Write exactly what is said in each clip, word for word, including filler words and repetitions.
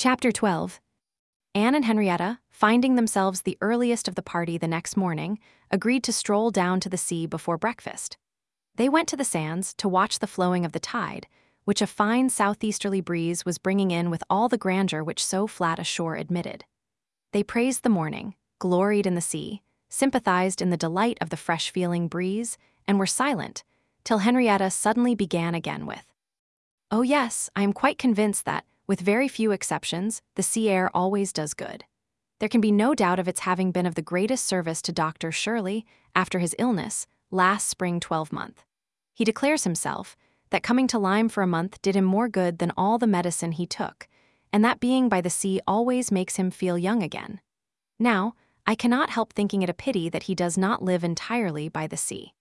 Chapter twelve. Anne and Henrietta, finding themselves the earliest of the party the next morning, agreed to stroll down to the sea before breakfast. They went to the sands to watch the flowing of the tide, which a fine southeasterly breeze was bringing in with all the grandeur which so flat a shore admitted. They praised the morning, gloried in the sea, sympathized in the delight of the fresh-feeling breeze, and were silent, till Henrietta suddenly began again with, "Oh yes, I am quite convinced that, with very few exceptions, the sea air always does good. There can be no doubt of its having been of the greatest service to Doctor Shirley after his illness, last spring twelvemonth. He declares himself that coming to Lyme for a month did him more good than all the medicine he took, and that being by the sea always makes him feel young again. Now, I cannot help thinking it a pity that he does not live entirely by the sea.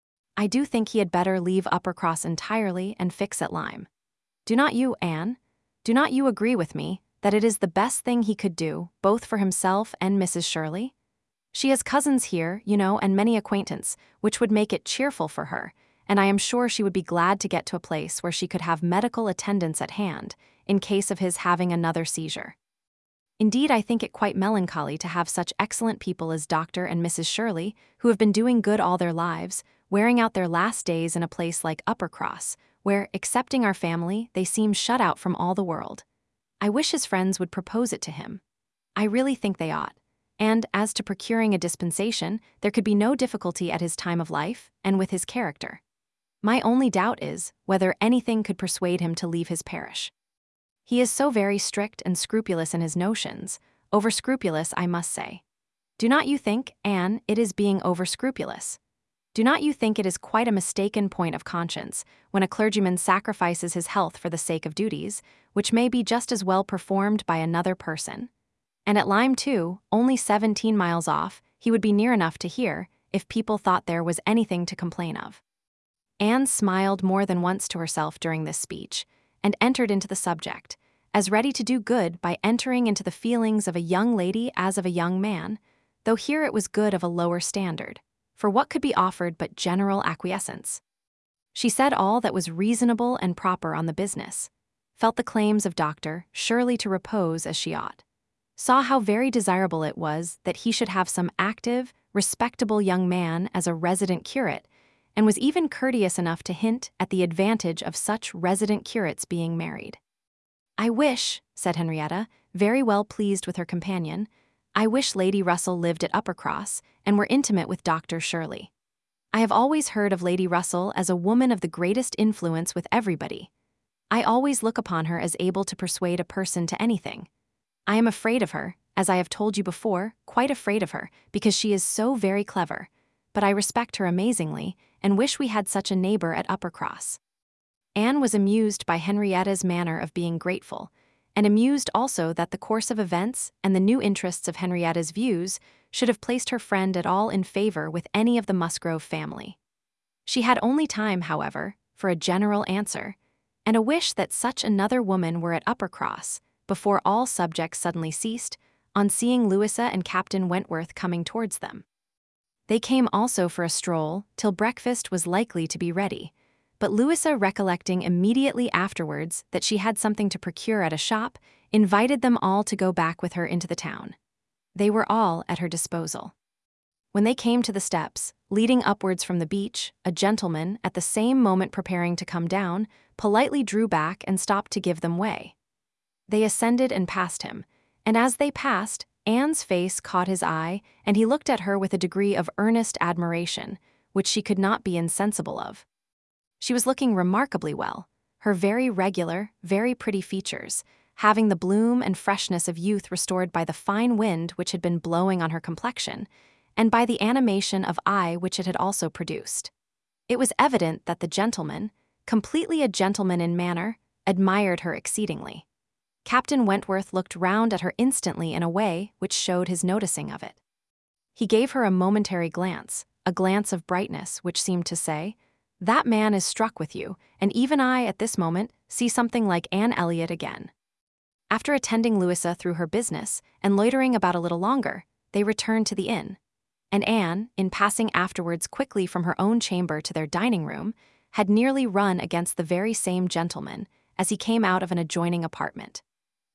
I do think he had better leave Uppercross entirely and fix at Lyme. Do not you, Anne? Do not you agree with me that it is the best thing he could do, both for himself and Missus Shirley? She has cousins here, you know, and many acquaintance, which would make it cheerful for her, and I am sure she would be glad to get to a place where she could have medical attendance at hand, in case of his having another seizure. Indeed, I think it quite melancholy to have such excellent people as Doctor and Missus Shirley, who have been doing good all their lives, wearing out their last days in a place like Uppercross, where, excepting our family, they seem shut out from all the world. I wish his friends would propose it to him. I really think they ought. And, as to procuring a dispensation, there could be no difficulty at his time of life, and with his character. My only doubt is, whether anything could persuade him to leave his parish. He is so very strict and scrupulous in his notions, over-scrupulous, I must say. Do not you think, Anne, it is being over-scrupulous? Do not you think it is quite a mistaken point of conscience when a clergyman sacrifices his health for the sake of duties, which may be just as well performed by another person? And at Lyme, too, only seventeen miles off, he would be near enough to hear, if people thought there was anything to complain of." Anne smiled more than once to herself during this speech, and entered into the subject, as ready to do good by entering into the feelings of a young lady as of a young man, though here it was good of a lower standard. For what could be offered but general acquiescence? She said all that was reasonable and proper on the business, felt the claims of Doctor Shirley to repose as she ought, saw how very desirable it was that he should have some active, respectable young man as a resident curate, and was even courteous enough to hint at the advantage of such resident curates being married. "I wish," said Henrietta, very well pleased with her companion, "I wish Lady Russell lived at Uppercross and were intimate with Doctor Shirley. I have always heard of Lady Russell as a woman of the greatest influence with everybody. I always look upon her as able to persuade a person to anything. I am afraid of her, as I have told you before, quite afraid of her, because she is so very clever, but I respect her amazingly and wish we had such a neighbor at Uppercross." Anne was amused by Henrietta's manner of being grateful, and amused also that the course of events and the new interests of Henrietta's views should have placed her friend at all in favor with any of the Musgrove family. She had only time, however, for a general answer, and a wish that such another woman were at Uppercross, before all subjects suddenly ceased, on seeing Louisa and Captain Wentworth coming towards them. They came also for a stroll, till breakfast was likely to be ready, but Louisa, recollecting immediately afterwards that she had something to procure at a shop, invited them all to go back with her into the town. They were all at her disposal. When they came to the steps, leading upwards from the beach, a gentleman, at the same moment preparing to come down, politely drew back and stopped to give them way. They ascended and passed him, and as they passed, Anne's face caught his eye, and he looked at her with a degree of earnest admiration, which she could not be insensible of. She was looking remarkably well, her very regular, very pretty features, having the bloom and freshness of youth restored by the fine wind which had been blowing on her complexion, and by the animation of eye which it had also produced. It was evident that the gentleman, completely a gentleman in manner, admired her exceedingly. Captain Wentworth looked round at her instantly in a way which showed his noticing of it. He gave her a momentary glance, a glance of brightness which seemed to say, "That man is struck with you, and even I, at this moment, see something like Anne Elliot again." After attending Louisa through her business, and loitering about a little longer, they returned to the inn, and Anne, in passing afterwards quickly from her own chamber to their dining-room, had nearly run against the very same gentleman, as he came out of an adjoining apartment.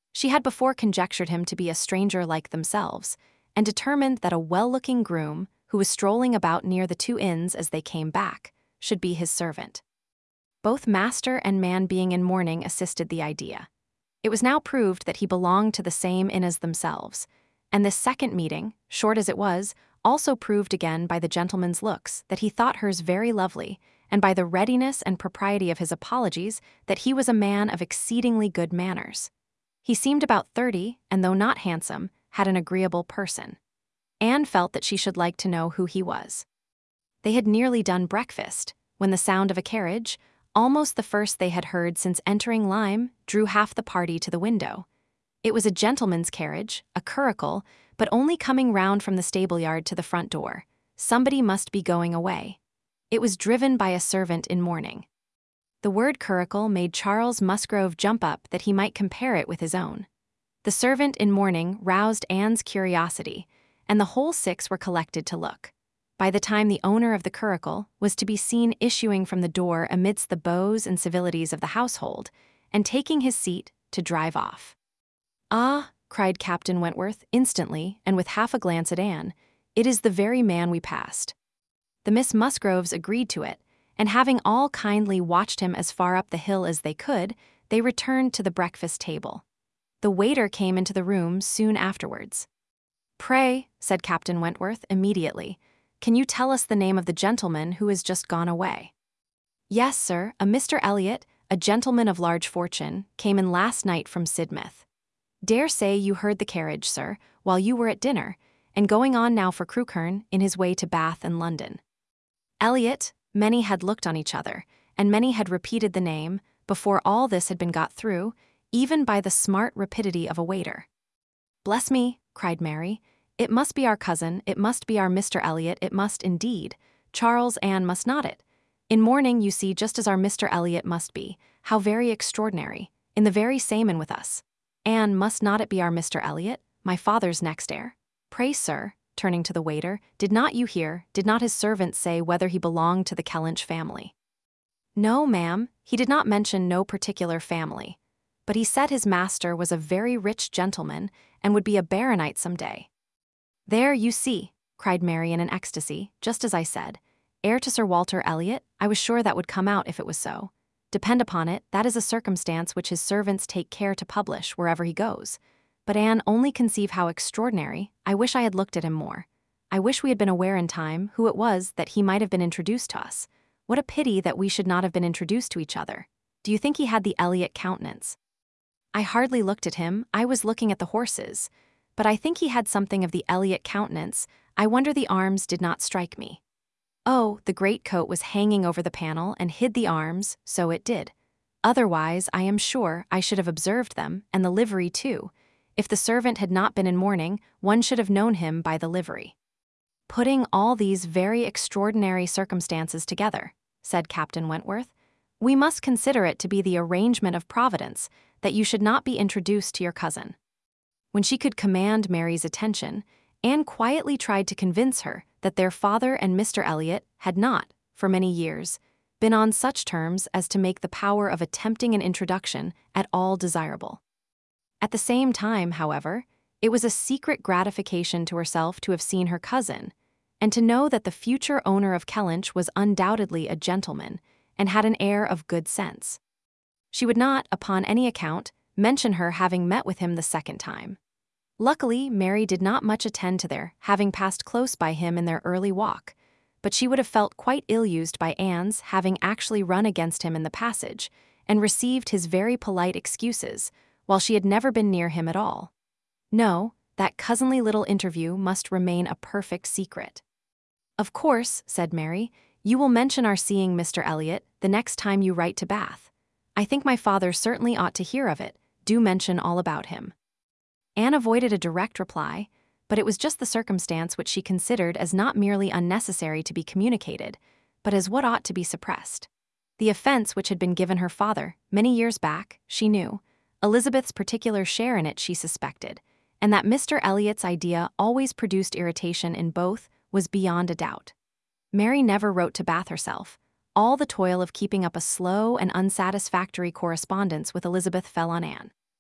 She had before conjectured him to be a stranger like themselves, and determined that a well-looking groom, who was strolling about near the two inns as they came back, should be his servant. Both master and man being in mourning assisted the idea. It was now proved that he belonged to the same inn as themselves, and this second meeting, short as it was, also proved again by the gentleman's looks that he thought hers very lovely, and by the readiness and propriety of his apologies that he was a man of exceedingly good manners. He seemed about thirty, and though not handsome, had an agreeable person. Anne felt that she should like to know who he was. They had nearly done breakfast, when the sound of a carriage, almost the first they had heard since entering Lyme, drew half the party to the window. It was a gentleman's carriage, a curricle, but only coming round from the stable-yard to the front door. Somebody must be going away. It was driven by a servant in mourning. The word curricle made Charles Musgrove jump up that he might compare it with his own. The servant in mourning roused Anne's curiosity, and the whole six were collected to look. By the time the owner of the curricle was to be seen issuing from the door amidst the bows and civilities of the household, and taking his seat to drive off. "Ah," cried Captain Wentworth instantly, and with half a glance at Anne, "it is the very man we passed." The Miss Musgroves agreed to it, and having all kindly watched him as far up the hill as they could, they returned to the breakfast table. The waiter came into the room soon afterwards. "Pray," said Captain Wentworth immediately, "can you tell us the name of the gentleman who has just gone away?" "Yes, sir, a Mister Elliot, a gentleman of large fortune, came in last night from Sidmouth. Dare say you heard the carriage, sir, while you were at dinner, and going on now for Crewkerne, in his way to Bath and London." Elliot, many had looked on each other, and many had repeated the name, before all this had been got through, even by the smart rapidity of a waiter. "Bless me," cried Mary, "it must be our cousin, it must be our Mister Elliot, it must indeed. Charles, Anne, must not it? In mourning, you see, just as our Mister Elliot must be. How very extraordinary, in the very same inn with us. Anne, must not it be our Mister Elliot, my father's next heir? Pray, sir," turning to the waiter, "did not you hear, did not his servant say whether he belonged to the Kellynch family?" "No, ma'am, he did not mention no particular family, but he said his master was a very rich gentleman, and would be a baronet some day." "There, you see," cried Mary in an ecstasy, "just as I said. Heir to Sir Walter Elliot, I was sure that would come out if it was so. Depend upon it, that is a circumstance which his servants take care to publish wherever he goes. But Anne, only conceive how extraordinary. I wish I had looked at him more. I wish we had been aware in time who it was that he might have been introduced to us. What a pity that we should not have been introduced to each other. Do you think he had the Elliot countenance?" "I hardly looked at him, I was looking at the horses. But I think he had something of the Elliot countenance. I wonder the arms did not strike me." "Oh, the greatcoat was hanging over the panel and hid the arms, so it did. Otherwise, I am sure, I should have observed them, and the livery too. If the servant had not been in mourning, one should have known him by the livery." "Putting all these very extraordinary circumstances together," said Captain Wentworth, "we must consider it to be the arrangement of Providence that you should not be introduced to your cousin." When she could command Mary's attention, Anne quietly tried to convince her that their father and Mister Elliot had not, for many years, been on such terms as to make the power of attempting an introduction at all desirable. At the same time, however, it was a secret gratification to herself to have seen her cousin, and to know that the future owner of Kellynch was undoubtedly a gentleman, and had an air of good sense. She would not, upon any account, mention her having met with him the second time. Luckily, Mary did not much attend to their having passed close by him in their early walk, but she would have felt quite ill-used by Anne's having actually run against him in the passage, and received his very polite excuses, while she had never been near him at all. No, that cousinly little interview must remain a perfect secret. "Of course," said Mary, "you will mention our seeing Mister Elliot the next time you write to Bath. I think my father certainly ought to hear of it. Do mention all about him." Anne avoided a direct reply, but it was just the circumstance which she considered as not merely unnecessary to be communicated, but as what ought to be suppressed. The offense which had been given her father, many years back, she knew. Elizabeth's particular share in it she suspected, and that Mister Elliot's idea always produced irritation in both was beyond a doubt. Mary never wrote to Bath herself. All the toil of keeping up a slow and unsatisfactory correspondence with Elizabeth fell on Anne.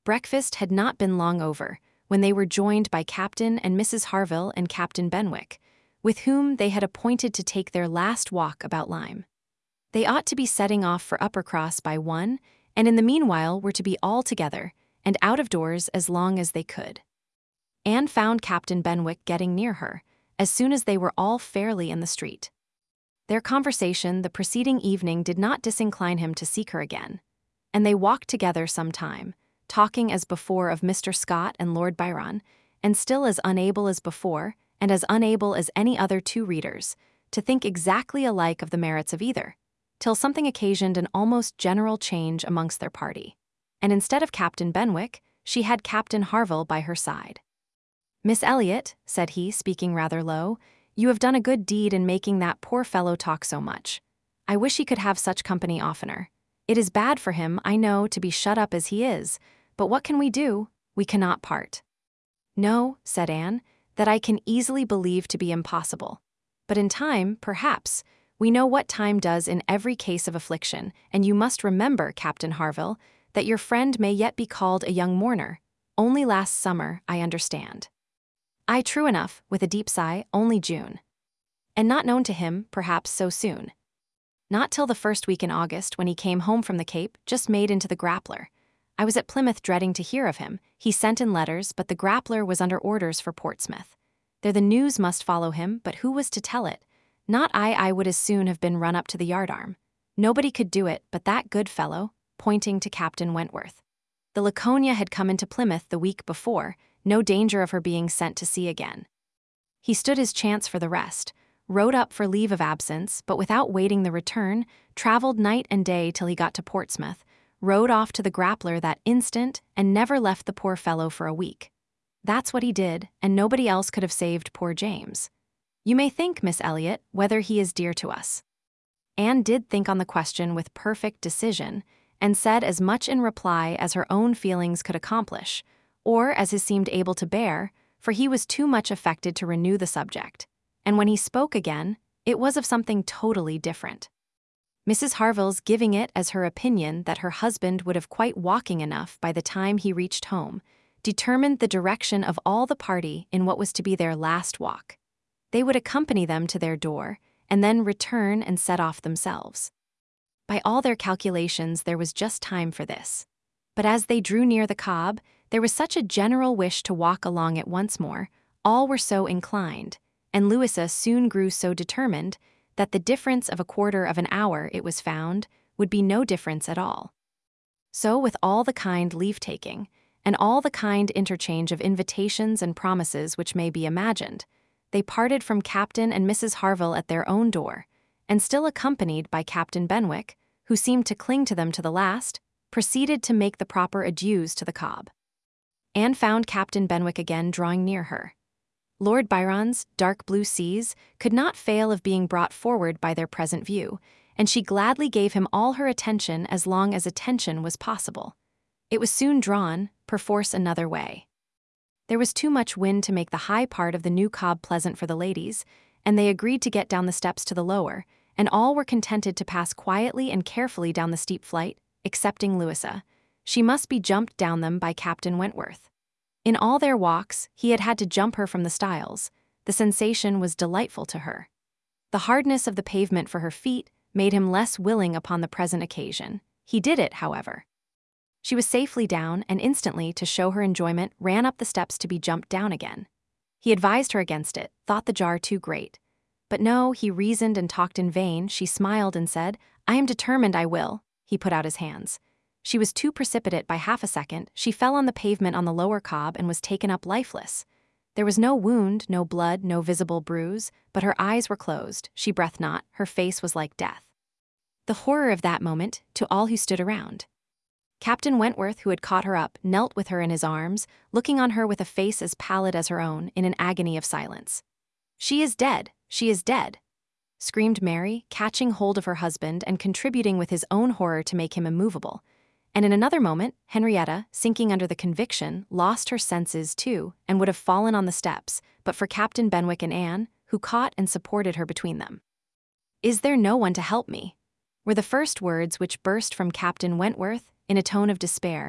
Breakfast had not been long over when they were joined by Captain and Missus Harville and Captain Benwick, with whom they had appointed to take their last walk about Lyme. They ought to be setting off for Uppercross by one, and in the meanwhile were to be all together and out of doors as long as they could. Anne found Captain Benwick getting near her, as soon as they were all fairly in the street. Their conversation the preceding evening did not disincline him to seek her again, and they walked together some time, talking as before of Mister Scott and Lord Byron, and still as unable as before, and as unable as any other two readers, to think exactly alike of the merits of either, till something occasioned an almost general change amongst their party, and instead of Captain Benwick, she had Captain Harville by her side. "Miss Elliot," said he, speaking rather low, "you have done a good deed in making that poor fellow talk so much. I wish he could have such company oftener. It is bad for him, I know, to be shut up as he is, but what can we do? We cannot part." "No," said Anne, "that I can easily believe to be impossible. But in time, perhaps, we know what time does in every case of affliction, and you must remember, Captain Harville, that your friend may yet be called a young mourner. Only last summer, I understand." "Aye, true enough," with a deep sigh, "only June." "And not known to him, perhaps, so soon." "Not till the first week in August, when he came home from the Cape, just made into the Grappler. I was at Plymouth dreading to hear of him. He sent in letters, but the Grappler was under orders for Portsmouth. There the news must follow him, but who was to tell it? Not I. I would as soon have been run up to the yardarm. Nobody could do it but that good fellow," pointing to Captain Wentworth. "The Laconia had come into Plymouth the week before, no danger of her being sent to sea again. He stood his chance for the rest, wrote up for leave of absence, but without waiting the return, travelled night and day till he got to Portsmouth, rode off to the Grappler that instant, and never left the poor fellow for a week. That's what he did, and nobody else could have saved poor James. You may think, Miss Elliot, whether he is dear to us." Anne did think on the question with perfect decision, and said as much in reply as her own feelings could accomplish, or as he seemed able to bear, for he was too much affected to renew the subject, and when he spoke again, it was of something totally different. Missus Harville's giving it as her opinion that her husband would have quite walking enough by the time he reached home, determined the direction of all the party in what was to be their last walk. They would accompany them to their door, and then return and set off themselves. By all their calculations, there was just time for this. But as they drew near the Cobb, there was such a general wish to walk along it once more, all were so inclined, and Louisa soon grew so determined that the difference of a quarter of an hour, it was found, would be no difference at all. So with all the kind leave-taking, and all the kind interchange of invitations and promises which may be imagined, they parted from Captain and Missus Harville at their own door, and still accompanied by Captain Benwick, who seemed to cling to them to the last, proceeded to make the proper adieus to the Cobb. Anne found Captain Benwick again drawing near her. Lord Byron's dark blue seas could not fail of being brought forward by their present view, and she gladly gave him all her attention as long as attention was possible. It was soon drawn, perforce another way. There was too much wind to make the high part of the new Cobb pleasant for the ladies, and they agreed to get down the steps to the lower, and all were contented to pass quietly and carefully down the steep flight, excepting Louisa. She must be jumped down them by Captain Wentworth. In all their walks, he had had to jump her from the stiles. The sensation was delightful to her. The hardness of the pavement for her feet made him less willing upon the present occasion. He did it, however. She was safely down, and instantly, to show her enjoyment, ran up the steps to be jumped down again. He advised her against it, thought the jar too great. But no, he reasoned and talked in vain. She smiled and said, "I am determined I will." He put out his hands. She was too precipitate by half a second. She fell on the pavement on the lower Cobb and was taken up lifeless. There was no wound, no blood, no visible bruise, but her eyes were closed, she breathed not, her face was like death. The horror of that moment, to all who stood around. Captain Wentworth, who had caught her up, knelt with her in his arms, looking on her with a face as pallid as her own, in an agony of silence. "She is dead! She is dead!" screamed Mary, catching hold of her husband and contributing with his own horror to make him immovable. And in another moment, Henrietta, sinking under the conviction, lost her senses too, and would have fallen on the steps, but for Captain Benwick and Anne, who caught and supported her between them. "Is there no one to help me?" were the first words which burst from Captain Wentworth, in a tone of despair,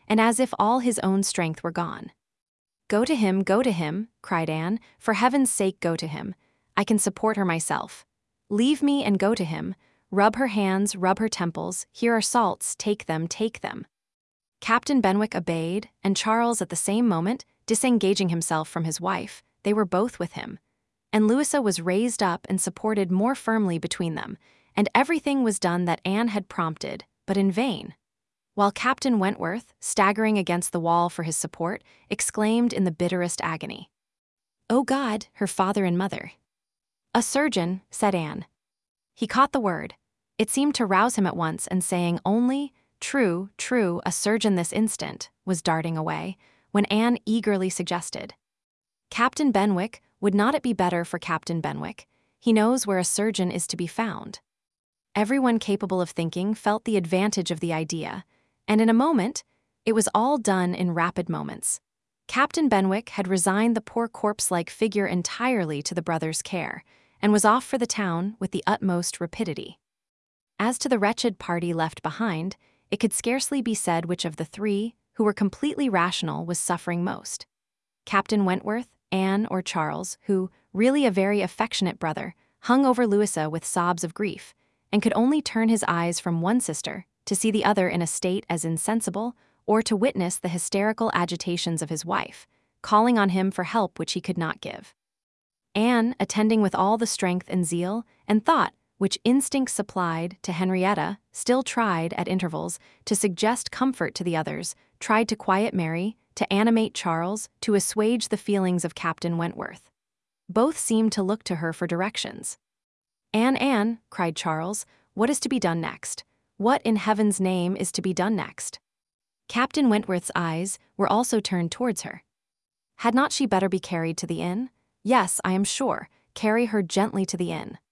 and as if all his own strength were gone. "Go to him, go to him," cried Anne. "For heaven's sake, go to him. I can support her myself. Leave me and go to him. Rub her hands, rub her temples. Here are salts, take them, take them." Captain Benwick obeyed, and Charles at the same moment, disengaging himself from his wife, they were both with him. And Louisa was raised up and supported more firmly between them, and everything was done that Anne had prompted, but in vain. While Captain Wentworth, staggering against the wall for his support, exclaimed in the bitterest agony, "O God, her father and mother." "A surgeon," said Anne. He caught the word. It seemed to rouse him at once, and saying only, "True, true, a surgeon this instant," was darting away, when Anne eagerly suggested, "Captain Benwick, would not it be better for Captain Benwick? He knows where a surgeon is to be found." Everyone capable of thinking felt the advantage of the idea, and in a moment, it was all done in rapid moments. Captain Benwick had resigned the poor corpse-like figure entirely to the brothers' care, and was off for the town with the utmost rapidity. As to the wretched party left behind, it could scarcely be said which of the three, who were completely rational, was suffering most. Captain Wentworth, Anne, or Charles, who, really a very affectionate brother, hung over Louisa with sobs of grief, and could only turn his eyes from one sister to see the other in a state as insensible, or to witness the hysterical agitations of his wife, calling on him for help which he could not give. Anne, attending with all the strength and zeal and thought which instinct supplied to Henrietta, still tried, at intervals, to suggest comfort to the others, tried to quiet Mary, to animate Charles, to assuage the feelings of Captain Wentworth. Both seemed to look to her for directions. "Anne, Anne," cried Charles, "what is to be done next? What in heaven's name is to be done next?" Captain Wentworth's eyes were also turned towards her. Had not she better be carried to the inn? Yes, I am sure, carry her gently to the inn.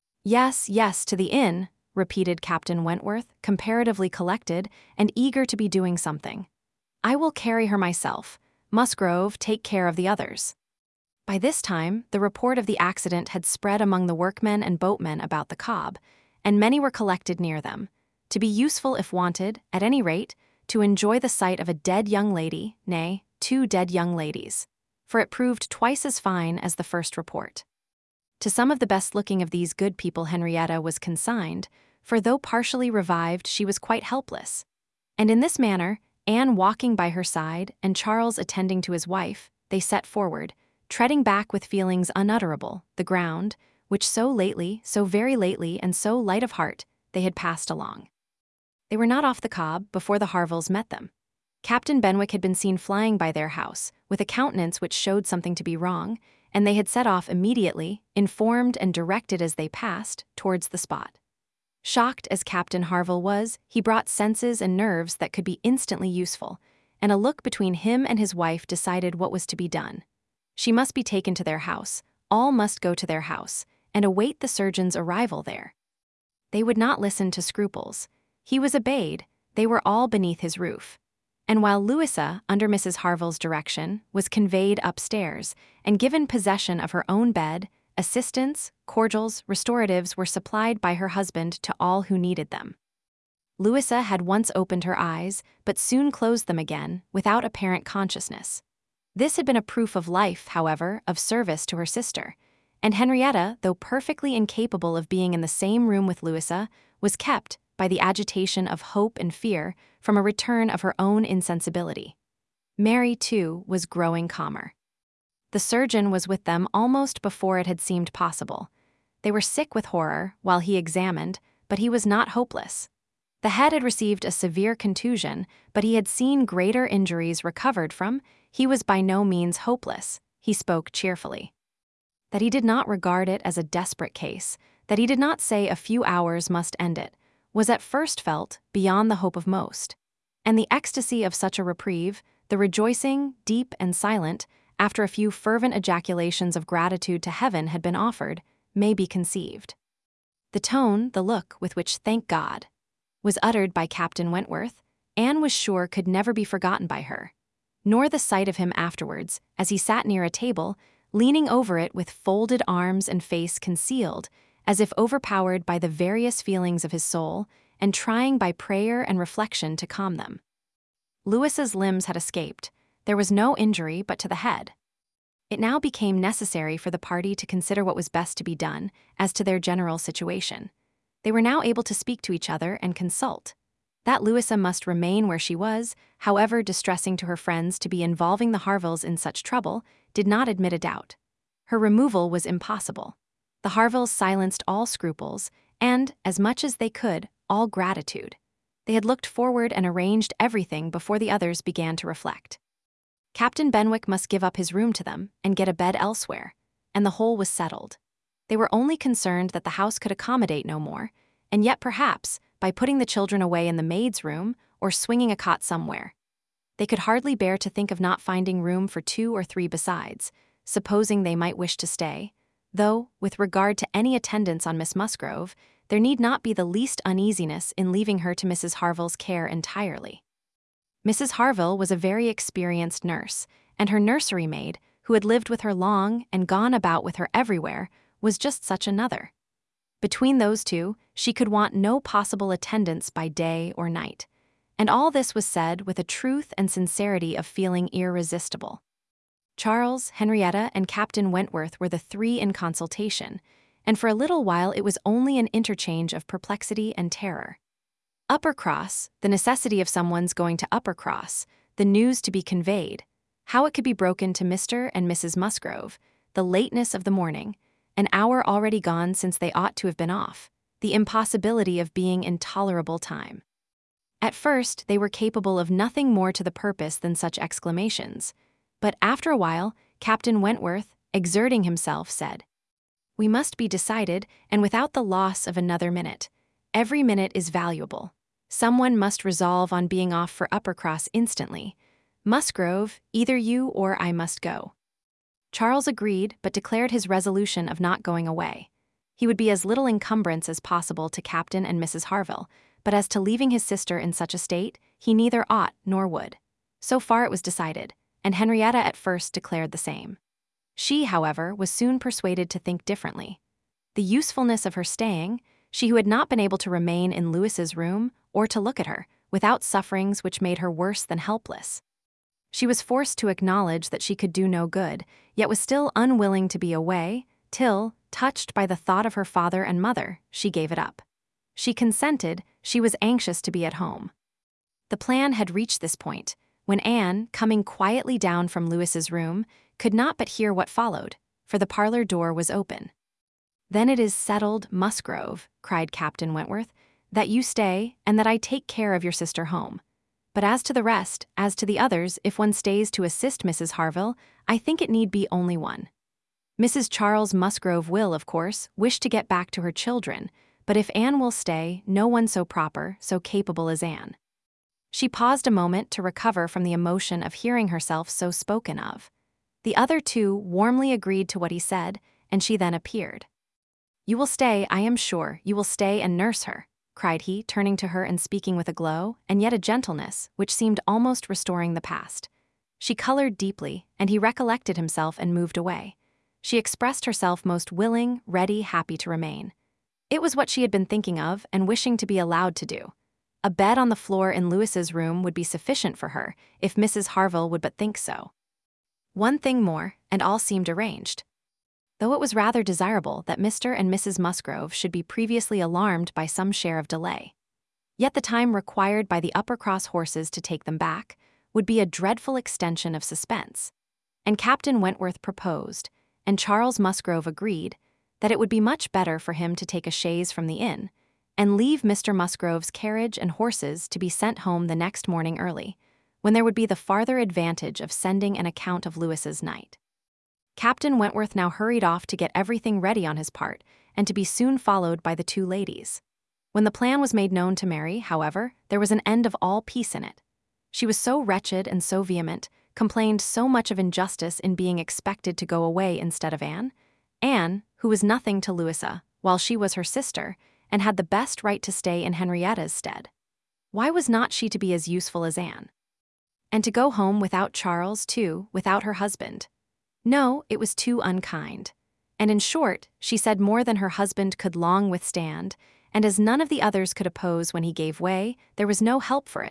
"Yes, yes, to the inn," repeated Captain Wentworth, comparatively collected and eager to be doing something. "I will carry her myself. Musgrove, take care of the others." By this time, the report of the accident had spread among the workmen and boatmen about the Cobb, and many were collected near them, to be useful if wanted, at any rate, to enjoy the sight of a dead young lady, nay, two dead young ladies, for it proved twice as fine as the first report. To some of the best-looking of these good people Henrietta was consigned, for though partially revived she was quite helpless. And in this manner, Anne walking by her side and Charles attending to his wife, they set forward, treading back with feelings unutterable, the ground, which so lately, so very lately, and so light of heart, they had passed along. They were not off the Cobb before the Harvilles met them. Captain Benwick had been seen flying by their house, with a countenance which showed something to be wrong, and they had set off immediately, informed and directed as they passed, towards the spot. Shocked as Captain Harville was, he brought senses and nerves that could be instantly useful, and a look between him and his wife decided what was to be done. She must be taken to their house, all must go to their house, and await the surgeon's arrival there. They would not listen to scruples. He was obeyed, they were all beneath his roof. And while Louisa, under Missus Harville's direction, was conveyed upstairs and given possession of her own bed, assistance, cordials, restoratives were supplied by her husband to all who needed them. Louisa had once opened her eyes, but soon closed them again, without apparent consciousness. This had been a proof of life, however, of service to her sister, and Henrietta, though perfectly incapable of being in the same room with Louisa, was kept, by the agitation of hope and fear, from a return of her own insensibility. Mary, too, was growing calmer. The surgeon was with them almost before it had seemed possible. They were sick with horror while he examined, but he was not hopeless. The head had received a severe contusion, but he had seen greater injuries recovered from. He was by no means hopeless. He spoke cheerfully. That he did not regard it as a desperate case, that he did not say a few hours must end it, was at first felt beyond the hope of most. And the ecstasy of such a reprieve, the rejoicing, deep and silent, after a few fervent ejaculations of gratitude to heaven had been offered, may be conceived. The tone, the look with which "thank God" was uttered by Captain Wentworth, Anne was sure could never be forgotten by her, nor the sight of him afterwards, as he sat near a table, leaning over it with folded arms and face concealed, as if overpowered by the various feelings of his soul, and trying by prayer and reflection to calm them. Lewis's limbs had escaped. There was no injury but to the head. It now became necessary for the party to consider what was best to be done as to their general situation. They were now able to speak to each other and consult. That Louisa must remain where she was, however distressing to her friends to be involving the Harvilles in such trouble, did not admit a doubt. Her removal was impossible. The Harvilles silenced all scruples and, as much as they could, all gratitude. They had looked forward and arranged everything before the others began to reflect. Captain Benwick must give up his room to them and get a bed elsewhere, and the whole was settled. They were only concerned that the house could accommodate no more, and yet perhaps, by putting the children away in the maid's room or swinging a cot somewhere. They could hardly bear to think of not finding room for two or three besides, supposing they might wish to stay, though, with regard to any attendance on Miss Musgrove, there need not be the least uneasiness in leaving her to Missus Harville's care entirely. Missus Harville was a very experienced nurse, and her nursery maid, who had lived with her long and gone about with her everywhere, was just such another. Between those two, she could want no possible attendance by day or night, and all this was said with a truth and sincerity of feeling irresistible. Charles, Henrietta, and Captain Wentworth were the three in consultation, and for a little while it was only an interchange of perplexity and terror. Uppercross, the necessity of someone's going to Uppercross, the news to be conveyed, how it could be broken to Mister and Missus Musgrove, the lateness of the morning, an hour already gone since they ought to have been off, the impossibility of being in tolerable time. At first, they were capable of nothing more to the purpose than such exclamations, but after a while, Captain Wentworth, exerting himself, said, "We must be decided, and without the loss of another minute. Every minute is valuable. Someone must resolve on being off for Uppercross instantly. Musgrove, either you or I must go." Charles agreed, but declared his resolution of not going away. He would be as little encumbrance as possible to Captain and Missus Harville, but as to leaving his sister in such a state, he neither ought nor would. So far it was decided, and Henrietta at first declared the same. She, however, was soon persuaded to think differently. The usefulness of her staying, she who had not been able to remain in Lewis's room or to look at her, without sufferings which made her worse than helpless. She was forced to acknowledge that she could do no good, yet was still unwilling to be away, till, touched by the thought of her father and mother, she gave it up. She consented, she was anxious to be at home. The plan had reached this point, when Anne, coming quietly down from Lewis's room, could not but hear what followed, for the parlor door was open. "Then it is settled, Musgrove," cried Captain Wentworth, "that you stay, and that I take care of your sister home. But as to the rest, as to the others, if one stays to assist Missus Harville, I think it need be only one. Missus Charles Musgrove will, of course, wish to get back to her children, but if Anne will stay, no one so proper, so capable as Anne." She paused a moment to recover from the emotion of hearing herself so spoken of. The other two warmly agreed to what he said, and she then appeared. "You will stay, I am sure, you will stay and nurse her," cried he, turning to her and speaking with a glow, and yet a gentleness, which seemed almost restoring the past. She colored deeply, and he recollected himself and moved away. She expressed herself most willing, ready, happy to remain. It was what she had been thinking of and wishing to be allowed to do. A bed on the floor in Lewis's room would be sufficient for her, if Missus Harville would but think so. One thing more, and all seemed arranged. Though it was rather desirable that Mister and Missus Musgrove should be previously alarmed by some share of delay. Yet the time required by the Uppercross horses to take them back would be a dreadful extension of suspense, and Captain Wentworth proposed, and Charles Musgrove agreed, that it would be much better for him to take a chaise from the inn, and leave Mister Musgrove's carriage and horses to be sent home the next morning early, when there would be the farther advantage of sending an account of Lewis's night. Captain Wentworth now hurried off to get everything ready on his part, and to be soon followed by the two ladies. When the plan was made known to Mary, however, there was an end of all peace in it. She was so wretched and so vehement, complained so much of injustice in being expected to go away instead of Anne, Anne, who was nothing to Louisa, while she was her sister, and had the best right to stay in Henrietta's stead. Why was not she to be as useful as Anne? And to go home without Charles, too, without her husband? No, it was too unkind. And in short, she said more than her husband could long withstand, and as none of the others could oppose when he gave way, there was no help for it.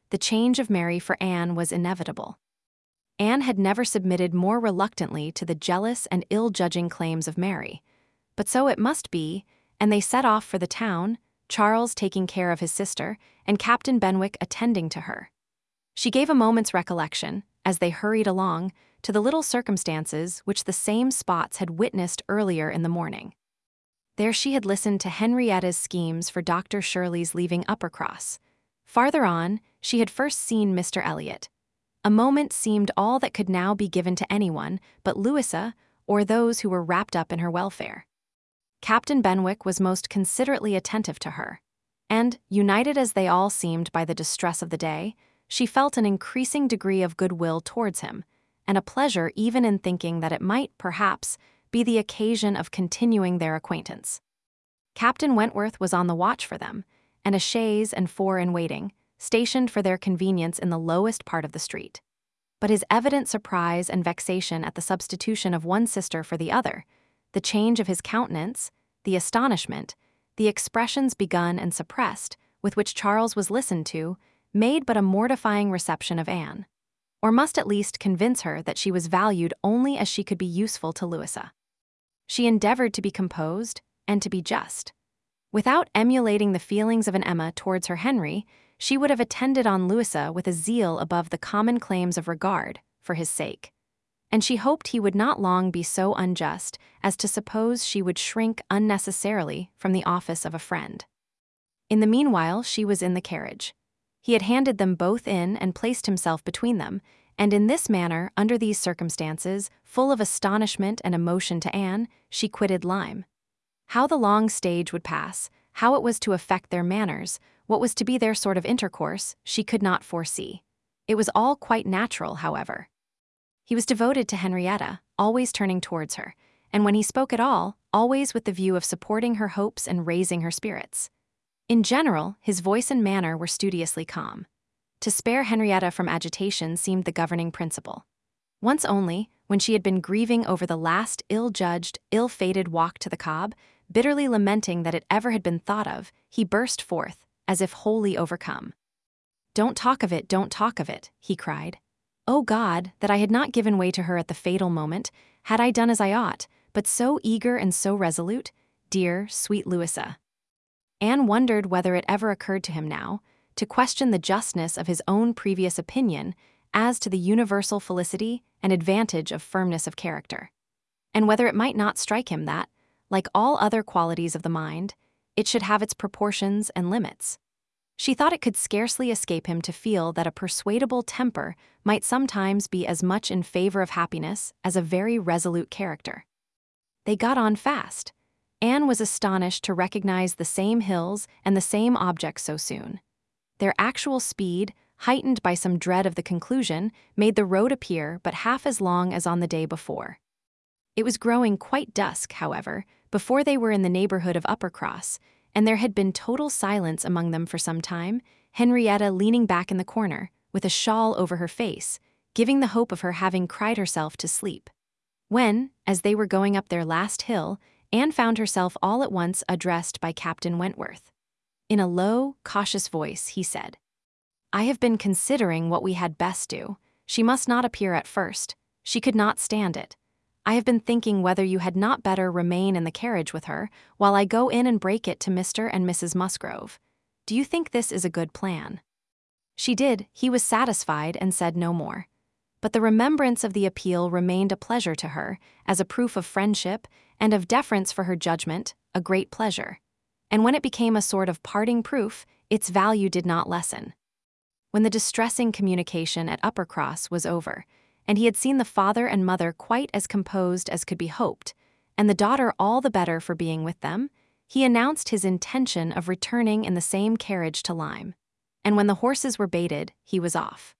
the change of Mary for Anne was inevitable. Anne had never submitted more reluctantly to the jealous and ill-judging claims of Mary. But so it must be, and they set off for the town, Charles taking care of his sister, and Captain Benwick attending to her. She gave a moment's recollection, as they hurried along, to the little circumstances which the same spots had witnessed earlier in the morning. There she had listened to Henrietta's schemes for Doctor Shirley's leaving Uppercross. Farther on, she had first seen Mister Elliot. A moment seemed all that could now be given to anyone but Louisa or those who were wrapped up in her welfare. Captain Benwick was most considerately attentive to her, and, united as they all seemed by the distress of the day, she felt an increasing degree of goodwill towards him, and a pleasure even in thinking that it might, perhaps, be the occasion of continuing their acquaintance. Captain Wentworth was on the watch for them, and a chaise and four in waiting, stationed for their convenience in the lowest part of the street. But his evident surprise and vexation at the substitution of one sister for the other, the change of his countenance, the astonishment, the expressions begun and suppressed, with which Charles was listened to, made but a mortifying reception of Anne, or must at least convince her that she was valued only as she could be useful to Louisa. She endeavored to be composed and to be just. Without emulating the feelings of an Emma towards her Henry, she would have attended on Louisa with a zeal above the common claims of regard, for his sake. And she hoped he would not long be so unjust as to suppose she would shrink unnecessarily from the office of a friend. In the meanwhile she was in the carriage. He had handed them both in and placed himself between them, and in this manner, under these circumstances, full of astonishment and emotion to Anne, she quitted Lyme. How the long stage would pass, how it was to affect their manners, what was to be their sort of intercourse, she could not foresee. It was all quite natural, however. He was devoted to Henrietta, always turning towards her, and when he spoke at all, always with the view of supporting her hopes and raising her spirits. In general, his voice and manner were studiously calm. To spare Henrietta from agitation seemed the governing principle. Once only, when she had been grieving over the last ill-judged, ill-fated walk to the Cobb, bitterly lamenting that it ever had been thought of, he burst forth, as if wholly overcome. "Don't talk of it, don't talk of it," he cried. "O God, that I had not given way to her at the fatal moment, had I done as I ought, but so eager and so resolute, dear, sweet Louisa." Anne wondered whether it ever occurred to him now to question the justness of his own previous opinion as to the universal felicity and advantage of firmness of character, and whether it might not strike him that, like all other qualities of the mind, it should have its proportions and limits. She thought it could scarcely escape him to feel that a persuadable temper might sometimes be as much in favor of happiness as a very resolute character. They got on fast. Anne was astonished to recognize the same hills and the same objects so soon. Their actual speed, heightened by some dread of the conclusion, made the road appear but half as long as on the day before. It was growing quite dusk, however, before they were in the neighborhood of Uppercross, and there had been total silence among them for some time, Henrietta leaning back in the corner, with a shawl over her face, giving the hope of her having cried herself to sleep. When, as they were going up their last hill, Anne found herself all at once addressed by Captain Wentworth. In a low, cautious voice, he said, "I have been considering what we had best do. She must not appear at first. She could not stand it. I have been thinking whether you had not better remain in the carriage with her, while I go in and break it to Mister and Missus Musgrove. Do you think this is a good plan?" She did. He was satisfied and said no more. But the remembrance of the appeal remained a pleasure to her, as a proof of friendship and of deference for her judgment, a great pleasure. And when it became a sort of parting proof, its value did not lessen. When the distressing communication at Uppercross was over, and he had seen the father and mother quite as composed as could be hoped, and the daughter all the better for being with them, he announced his intention of returning in the same carriage to Lyme. And when the horses were baited, he was off.